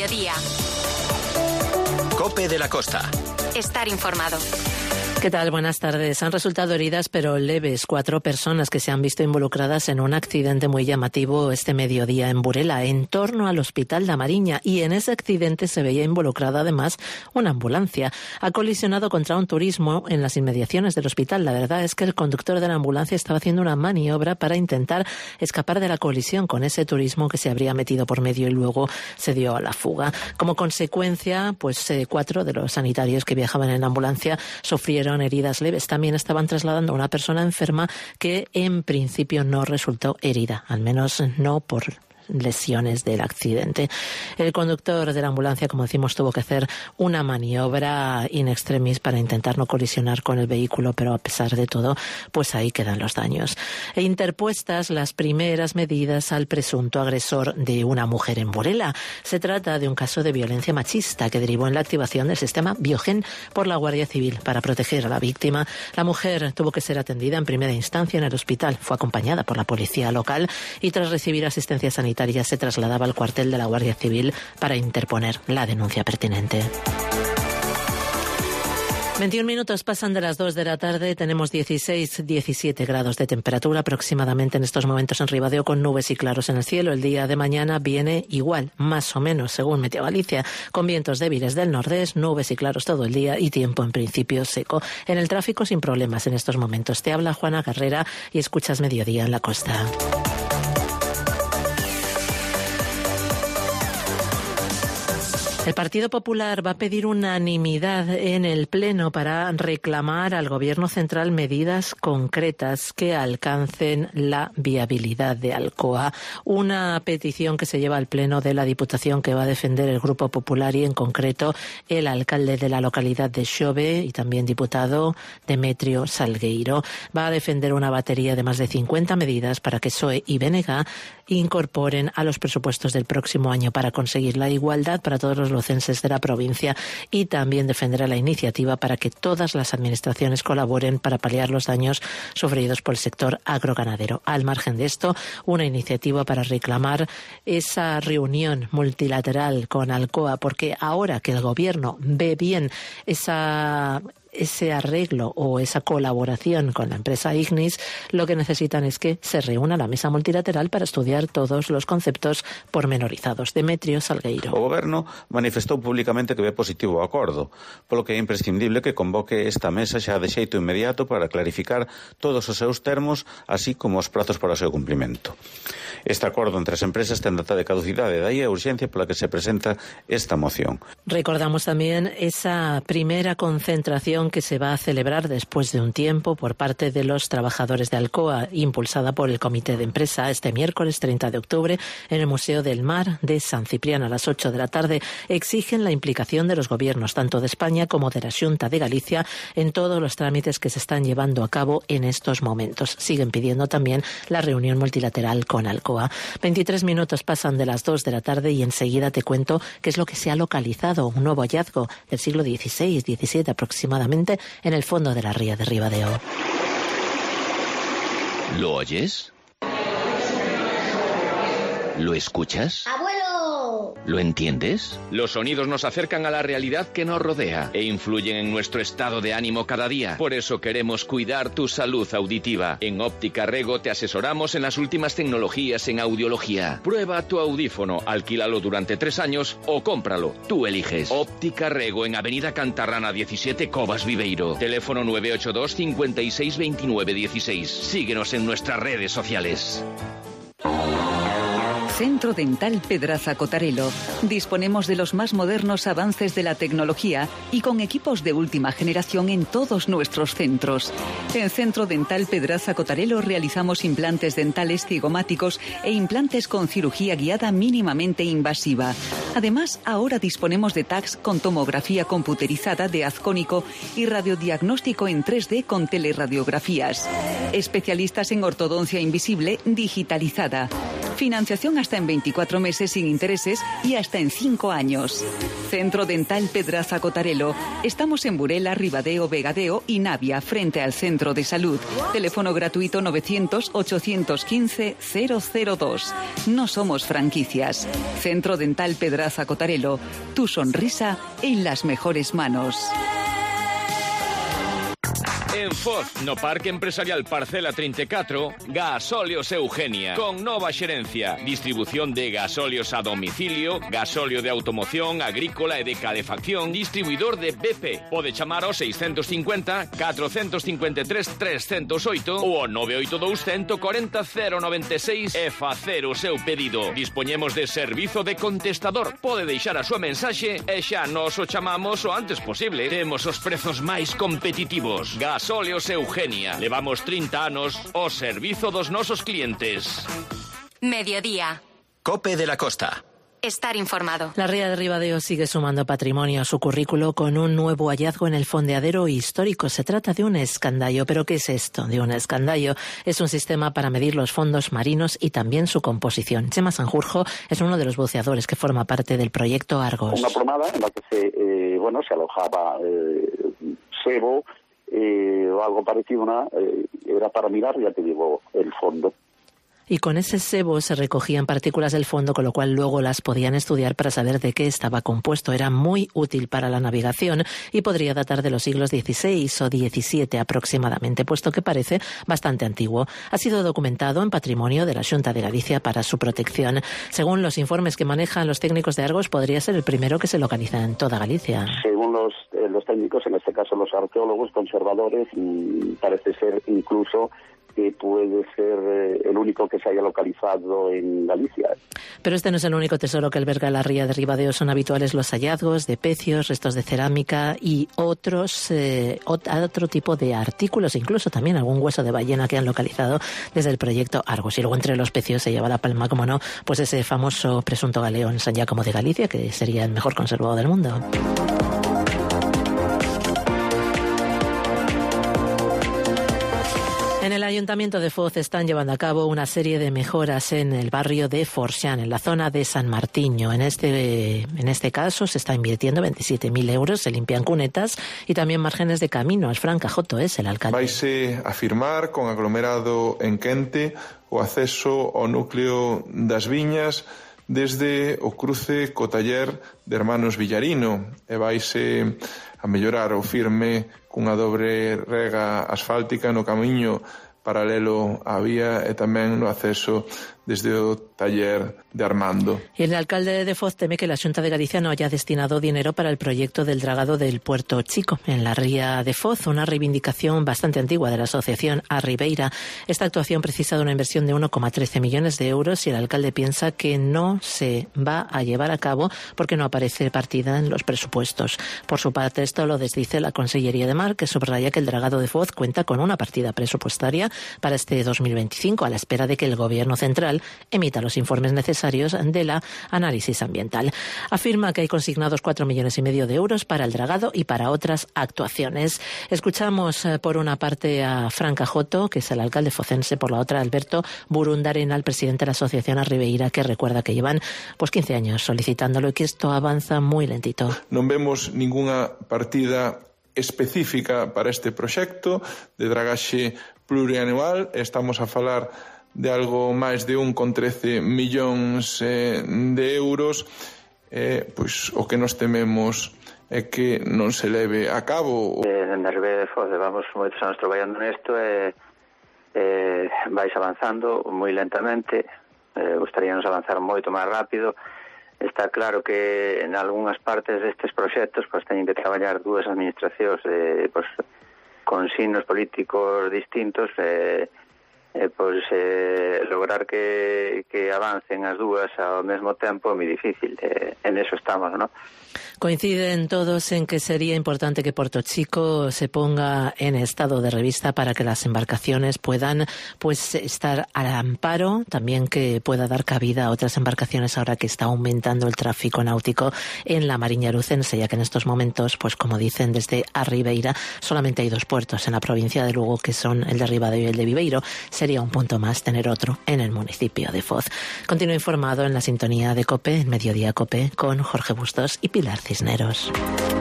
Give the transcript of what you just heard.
mediodía. COPE de la Costa. Estar informado. ¿Qué tal? Buenas tardes. Han resultado heridas, pero leves, 4 personas que se han visto involucradas en un accidente muy llamativo este mediodía en Burela, en torno al Hospital da Mariña. Y en ese accidente se veía involucrada además una ambulancia. Ha colisionado contra un turismo en las inmediaciones del hospital. La verdad es que el conductor de la ambulancia estaba haciendo una maniobra para intentar escapar de la colisión con ese turismo que se habría metido por medio y luego se dio a la fuga. Como consecuencia, 4 de los sanitarios que viajaban en la ambulancia sufrieron heridas leves. También estaban trasladando a una persona enferma que en principio no resultó herida, al menos no por lesiones del accidente. El conductor de la ambulancia, como decimos, tuvo que hacer una maniobra in extremis para intentar no colisionar con el vehículo, pero a pesar de todo, pues ahí quedan los daños. E interpuestas las primeras medidas al presunto agresor de una mujer en Burela. Se trata de un caso de violencia machista que derivó en la activación del sistema Biogen por la Guardia Civil para proteger a la víctima. La mujer tuvo que ser atendida en primera instancia en el hospital. Fue acompañada por la policía local y tras recibir asistencia sanitaria se trasladaba al cuartel de la Guardia Civil para interponer la denuncia pertinente. 21 minutos pasan de las 2 de la tarde, tenemos 16-17 grados de temperatura aproximadamente en estos momentos en Ribadeo, con nubes y claros en el cielo. El día de mañana viene igual, más o menos, según Meteo Galicia, con vientos débiles del nordés, nubes y claros todo el día y tiempo en principio seco. En el tráfico sin problemas en estos momentos. Te habla Juana Carrera y escuchas Mediodía en la Costa. El Partido Popular va a pedir unanimidad en el Pleno para reclamar al Gobierno central medidas concretas que alcancen la viabilidad de Alcoa. Una petición que se lleva al Pleno de la Diputación que va a defender el Grupo Popular y en concreto el alcalde de la localidad de Xove y también diputado Demetrio Salgueiro. Va a defender una batería de más de 50 medidas para que PSOE y BNG incorporen a los presupuestos del próximo año para conseguir la igualdad para todos los lucenses de la provincia y también defenderá la iniciativa para que todas las administraciones colaboren para paliar los daños sufridos por el sector agroganadero. Al margen de esto, una iniciativa para reclamar esa reunión multilateral con Alcoa, porque ahora que el Gobierno ve bien ese arreglo o esa colaboración con la empresa Ignis, lo que necesitan es que se reúna la mesa multilateral para estudiar todos los conceptos pormenorizados. Demetrio Salgueiro. O Goberno manifestou públicamente que ve positivo o acordo, polo que é imprescindible que convoque esta mesa xa de xeito inmediato para clarificar todos os seus termos, así como os prazos para o seu cumprimento. Este acordo entre as empresas ten data de caducidade, daí a urxencia pola que se presenta esta moción. Recordamos también esa primera concentración que se va a celebrar después de un tiempo por parte de los trabajadores de Alcoa, impulsada por el Comité de Empresa, este miércoles 30 de octubre en el Museo del Mar de San Ciprián a las 8 de la tarde. Exigen la implicación de los gobiernos, tanto de España como de la Xunta de Galicia, en todos los trámites que se están llevando a cabo en estos momentos. Siguen pidiendo también la reunión multilateral con Alcoa. 23 minutos pasan de las 2 de la tarde y enseguida te cuento qué es lo que se ha localizado, un nuevo hallazgo del siglo XVI-XVII aproximadamente en el fondo de la ría de Ribadeo. ¿Lo oyes? ¿Lo escuchas? ¡Abuelo! ¿Lo entiendes? Los sonidos nos acercan a la realidad que nos rodea e influyen en nuestro estado de ánimo cada día. Por eso queremos cuidar tu salud auditiva. En Óptica Rego te asesoramos en las últimas tecnologías en audiología. Prueba tu audífono, alquílalo durante 3 años o cómpralo. Tú eliges. Óptica Rego en Avenida Cantarrana 17, Covas Viveiro. Teléfono 982 56 29 16. Síguenos en nuestras redes sociales. Centro Dental Pedraza Cotarelo. Disponemos de los más modernos avances de la tecnología y con equipos de última generación en todos nuestros centros. En Centro Dental Pedraza Cotarelo realizamos implantes dentales cigomáticos e implantes con cirugía guiada mínimamente invasiva. Además, ahora disponemos de tags con tomografía computerizada de haz cónico y radiodiagnóstico en 3D con teleradiografías. Especialistas en ortodoncia invisible digitalizada. Financiación hasta en 24 meses sin intereses y hasta en 5 años. Centro Dental Pedraza Cotarelo. Estamos en Burela, Ribadeo, Vegadeo y Navia, frente al Centro de Salud. Teléfono gratuito 900-815-002. No somos franquicias. Centro Dental Pedraza Cotarelo. Tu sonrisa en las mejores manos. En Foz, no Parque Empresarial Parcela 34, Gasóleos Eugenia, con nova xerencia, distribución de gasóleos a domicilio, gasóleo de automoción, agrícola e de calefacción, distribuidor de BP. Pode chamar ao 650 453 308 ou ao 982 140 096 e facer o seu pedido. Dispoñemos de servizo de contestador. Pode deixar a súa mensaxe e xa nos o chamamos o antes posible. Temos os prezos máis competitivos. Gasóleos Eugenia. Levamos 30 anos ao servizo dos nosos clientes. Mediodía. COPE de la Costa. Estar informado. La Ría de Ribadeo sigue sumando patrimonio a su currículo con un nuevo hallazgo en el fondeadero histórico. Se trata de un escandallo. ¿Pero qué es esto de un escandallo? Es un sistema para medir los fondos marinos y también su composición. Chema Sanjurjo es uno de los buceadores que forma parte del proyecto Argos. Una plomada en la que se alojaba sebo o algo parecido, era para mirar, ya te digo, el fondo. Y con ese sebo se recogían partículas del fondo, con lo cual luego las podían estudiar para saber de qué estaba compuesto. Era muy útil para la navegación y podría datar de los siglos XVI o XVII aproximadamente, puesto que parece bastante antiguo. Ha sido documentado en patrimonio de la Xunta de Galicia para su protección. Según los informes que manejan los técnicos de Argos, podría ser el primero que se localiza en toda Galicia. Según los técnicos, en este caso los arqueólogos conservadores, parece ser incluso que puede ser el único que se haya localizado en Galicia. Pero este no es el único tesoro que alberga la Ría de Ribadeo. Son habituales los hallazgos de pecios, restos de cerámica y otro tipo de artículos, incluso también algún hueso de ballena que han localizado desde el proyecto Argos. Y luego entre los pecios se lleva la palma, como no, pues ese famoso presunto galeón San Giacomo de Galicia, que sería el mejor conservado del mundo. En el Ayuntamiento de Foz están llevando a cabo una serie de mejoras en el barrio de Forxán, en la zona de San Martiño. En este caso se está invirtiendo 27.000 euros, se limpian cunetas y también márgenes de caminos. Fran Cajoto es el alcalde. Vaise a firmar con aglomerado en quente o acceso ao núcleo das Viñas desde o cruce co taller de Hermanos Villarino e vaise a mellorar o firme cunha dobre rega asfáltica no camiño paralelo á vía e tamén no acceso desde o taller de Armando. Y el alcalde de Foz teme que la Xunta de Galicia no haya destinado dinero para el proyecto del dragado del Puerto Chico en la ría de Foz, una reivindicación bastante antigua de la asociación Arribeira. Esta actuación precisa de una inversión de 1,13 millones de euros y el alcalde piensa que no se va a llevar a cabo porque no aparece partida en los presupuestos. Por su parte, esto lo desdice la Consellería de Mar, que subraya que el dragado de Foz cuenta con una partida presupuestaria para este 2025, a la espera de que el Gobierno central emita los informes necesarios de la análisis ambiental. Afirma que hay consignados 4,5 millones de euros para el dragado y para otras actuaciones. Escuchamos por una parte a Fran Cajoto, que es el alcalde focense, por la otra Alberto Burundarena, el presidente de la asociación Arribeira, que recuerda que llevan 15 años solicitándolo y que esto avanza muy lentito. Non vemos ninguna partida específica para este proxecto de dragaxe plurianual. Estamos a falar de algo máis de 1,13 millóns de euros. Pois o que nos tememos é que non se leve a cabo. Dende Arribeira de Foz levamos moitos anos traballando nesto e vais avanzando moi lentamente. Gustaríanos avanzar moito máis rápido. Está claro que en algunhas partes destes proxectos teñen que traballar dúas administracións con signos políticos distintos lograr que avancen as dúas ao mesmo tempo é moi difícil. En eso estamos, ¿no? Coinciden todos en que sería importante que Puerto Chico se ponga en estado de revista para que las embarcaciones puedan estar al amparo, también que pueda dar cabida a otras embarcaciones ahora que está aumentando el tráfico náutico en la Mariña Lucense, ya que en estos momentos, como dicen desde a Ribeira, solamente hay 2 puertos en la provincia de Lugo, que son el de Ribadeo y el de Viveiro. Sería un punto más tener otro en el municipio de Foz. Continúa informado en la sintonía de COPE, en Mediodía COPE, con Jorge Bustos y Pilar Cisneros.